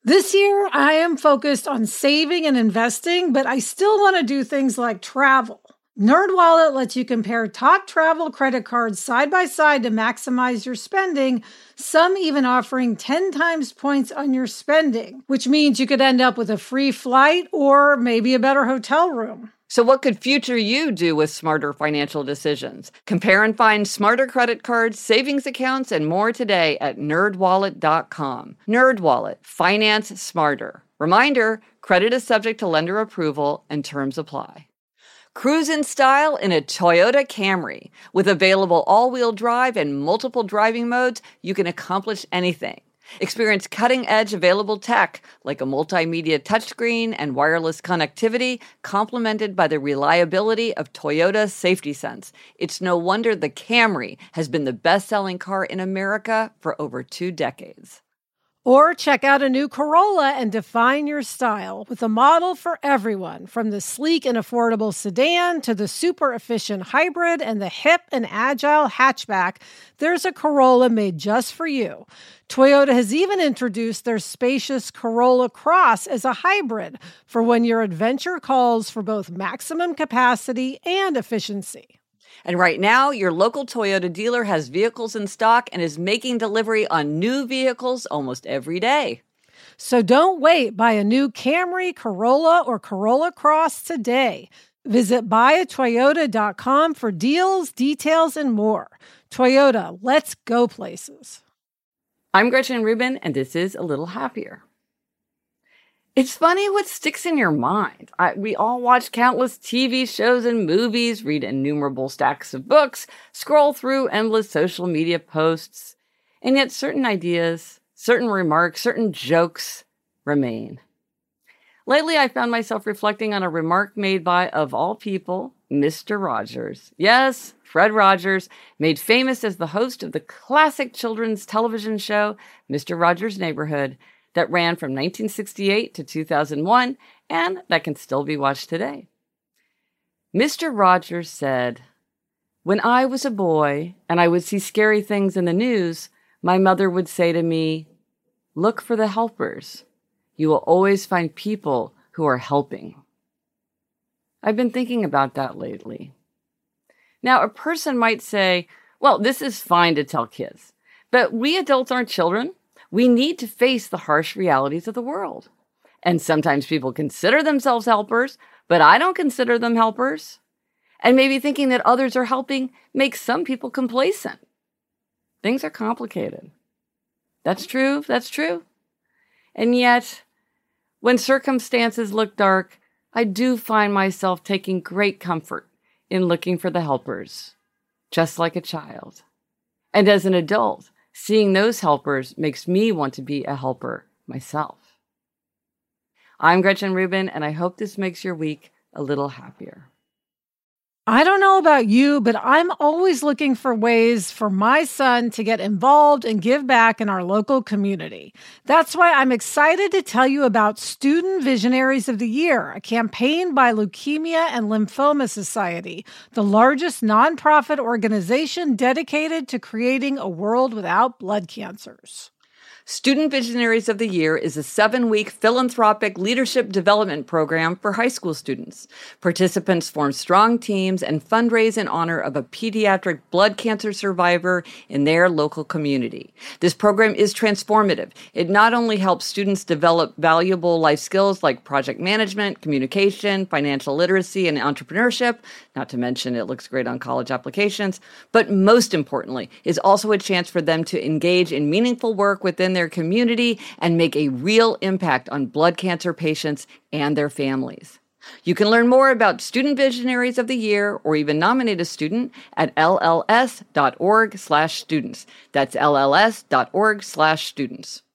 This year, I am focused on saving and investing, but I still want to do things like travel. NerdWallet lets you compare top travel credit cards side by side to maximize your spending, some even offering 10 times points on your spending, which means you could end up with a free flight or maybe a better hotel room. So what could future you do with smarter financial decisions? Compare and find smarter credit cards, savings accounts, and more today at nerdwallet.com. NerdWallet, finance smarter. Reminder, credit is subject to lender approval and terms apply. Cruise in style in a Toyota Camry. With available all-wheel drive and multiple driving modes, you can accomplish anything. Experience cutting-edge available tech like a multimedia touchscreen and wireless connectivity, complemented by the reliability of Toyota Safety Sense. It's no wonder the Camry has been the best-selling car in America for over 2 decades. Or check out a new Corolla and define your style with a model for everyone, from the sleek and affordable sedan to the super efficient hybrid and the hip and agile hatchback. There's a Corolla made just for you. Toyota has even introduced their spacious Corolla Cross as a hybrid for when your adventure calls for both maximum capacity and efficiency. And right now, your local Toyota dealer has vehicles in stock and is making delivery on new vehicles almost every day. So don't wait. Buy a new Camry, Corolla, or Corolla Cross today. Visit buyatoyota.com for deals, details, and more. Toyota, let's go places. I'm Gretchen Rubin, and this is A Little Happier. It's funny what sticks in your mind. We all watch countless TV shows and movies, read innumerable stacks of books, scroll through endless social media posts, and yet certain ideas, certain remarks, certain jokes remain. Lately, I found myself reflecting on a remark made by, of all people, Mr. Rogers. Yes, Fred Rogers, made famous as the host of the classic children's television show, Mr. Rogers' Neighborhood, that ran from 1968 to 2001, and that can still be watched today. Mr. Rogers said, "When I was a boy and I would see scary things in the news, my mother would say to me, 'Look for the helpers. You will always find people who are helping.'" I've been thinking about that lately. Now, a person might say, well, this is fine to tell kids, but we adults aren't children. We need to face the harsh realities of the world. And sometimes people consider themselves helpers, but I don't consider them helpers. And maybe thinking that others are helping makes some people complacent. Things are complicated. That's true. And yet, when circumstances look dark, I do find myself taking great comfort in looking for the helpers, just like a child. And as an adult, seeing those helpers makes me want to be a helper myself. I'm Gretchen Rubin, and I hope this makes your week a little happier. I don't know about you, but I'm always looking for ways for my son to get involved and give back in our local community. That's why I'm excited to tell you about Student Visionaries of the Year, a campaign by Leukemia and Lymphoma Society, the largest nonprofit organization dedicated to creating a world without blood cancers. Student Visionaries of the Year is a 7-week philanthropic leadership development program for high school students. Participants form strong teams and fundraise in honor of a pediatric blood cancer survivor in their local community. This program is transformative. It not only helps students develop valuable life skills like project management, communication, financial literacy, and entrepreneurship, not to mention it looks great on college applications, but most importantly, is also a chance for them to engage in meaningful work within their community and make a real impact on blood cancer patients and their families. You can learn more about Student Visionaries of the Year or even nominate a student at lls.org/students. That's lls.org/students.